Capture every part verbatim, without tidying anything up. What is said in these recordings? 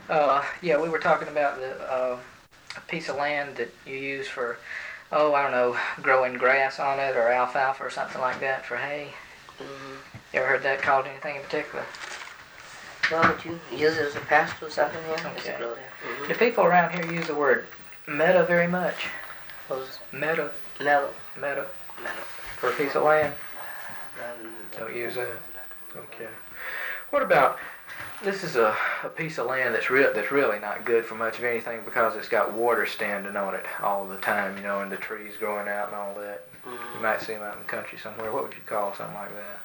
Uh, yeah, we were talking about the uh, a piece of land that you use for, oh, I don't know, growing grass on it or alfalfa or something like that for hay. Mm-hmm. You ever heard that called anything in particular? Well, would you use it as a pasture or something? Yeah. Okay. Mm-hmm. Do people around here use the word meadow very much? What's Meadow, mellow? meadow, Mellow. for a piece of land? Um, Don't use that. Okay. What about, this is a, a piece of land that's real that's really not good for much of anything because it's got water standing on it all the time, you know, and the trees growing out and all that. mm-hmm. You might see them out in the country somewhere. What would you call something like that?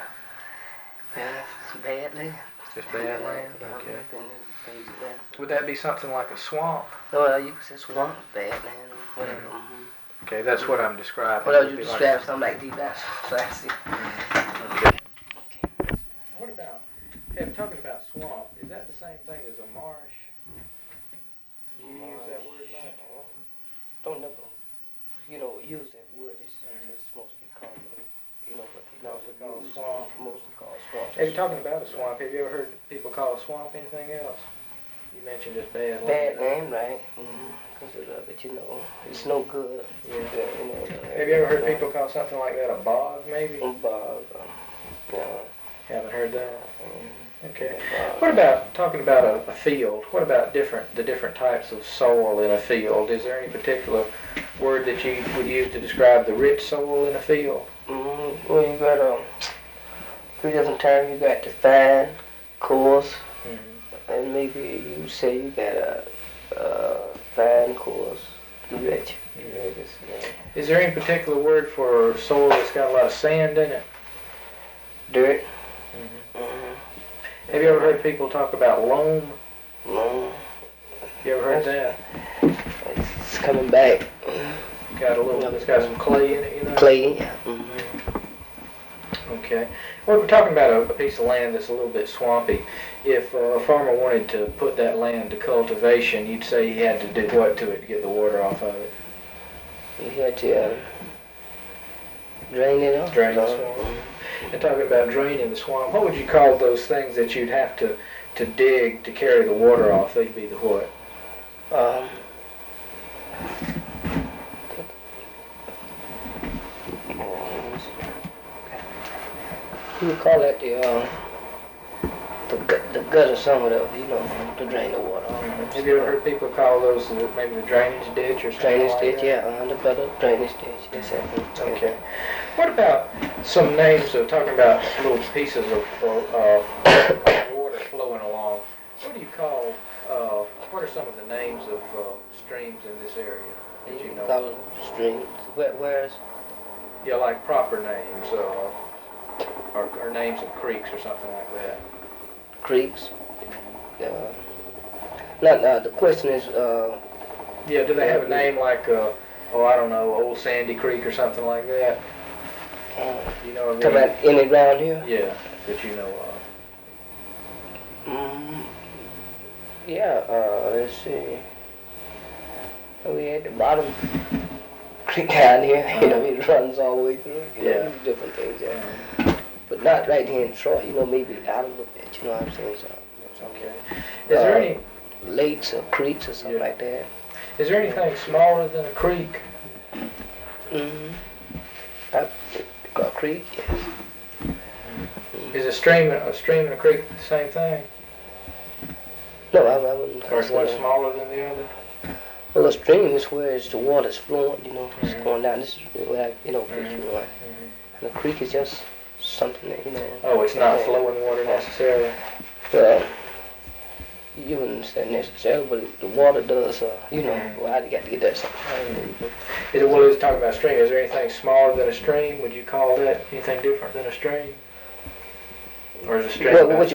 Yeah, it's bad land. Just bad land? Yeah, Okay. bad land. Would that be something like a swamp? Well, you could say swamp, bad land, or whatever. Mhm. Mm-hmm. Okay, that's what I'm describing. Well, Would you be describe like- something like deep down, so I see. Okay. What about, yeah, talking about swamp, is that the same thing as a marsh? Do you use that word much? Don't never, you know, use that word. It's just mostly called, you know, what they Mostly called use, swamp. Mostly called swamp. Hey, you're talking about a swamp. Have you ever heard people call a swamp anything else? You mentioned just bad land. Bad land, right? Mm-hmm. Consider it, you know, it's no good. Yeah. Yeah, you know, uh, Have you ever heard people call something like that a bog, maybe? Bog, uh, yeah. Haven't heard that. Mm-hmm. Okay. Bog. What about talking about a, a field? What about different the different types of soil in a field? Is there any particular word that you would use to describe the rich soil in a field? Mm-hmm. Well, you got um, three different terms. You got the fine, coarse, Mm-hmm. and maybe you say you got a uh, fine, coarse, rich. You know, just, you know, Is there any particular word for soil that's got a lot of sand in it? dirt. Mm-hmm. Mm-hmm. Have you ever heard people talk about loam? Mm, You ever heard that? it's coming back. Got a little. It's got some clay in it, you know. Clay. Mm-hmm. Okay. Well, we're talking about a, a piece of land that's a little bit swampy. If uh, a farmer wanted to put that land to cultivation, you'd say he had to do what to it to get the water off of it? You had to uh, drain it off. Drain the Uh, swamp. And talking about draining the swamp, what would you call those things that you'd have to, to dig to carry the water off? They'd be the what? Um, you would call that the uh, the gut, the gutter, some of the, you know, to drain the water off. Have you ever heard people call those the, maybe the drainage ditch or something Drainage like ditch, that? yeah, uh, the gutter, drainage ditch, yes, sir. Okay. What about some names of talking about little pieces of uh, water flowing along? What do you call? Uh, what are some of the names of uh, streams in this area that you You know? call it streams. Where, where's Yeah, like proper names, uh, or, or names of creeks or something like that. creeks? Uh, not, uh, the question is, uh, Yeah, do they have a name like, uh, oh, I don't know, Old Sandy Creek or something like that? uh, You know of talking any? about any around here? Yeah, that you know of. Mm, yeah, uh, let's see. We had the bottom creek down here, you know, it runs all the way through, you know, Yeah. different things, yeah. But not right here in Troy, you know, maybe out a little bit, you know what I'm saying? So, Okay. Is there uh, any? lakes or creeks or something Yeah. like that. Is there anything smaller than a creek? Mm-hmm. Uh, a creek, yes. Is a stream a stream and a creek the same thing? No, I, I wouldn't Or is one consider. smaller than the other? Well, a stream is where it's, the water's flowing, you know, it's Mhm. going down. This is where, I, you know, fish Mhm. are going. And a creek is just something that, you know. Oh, it's not uh, flowing water necessarily. Well, you wouldn't say necessarily, but it- the water does, uh, you know, Mhm. well, I got to get that something. Is it, well, it's talking about stream. Is there anything smaller than a stream? Would you call that anything different than a stream? Or is a stream Well, about what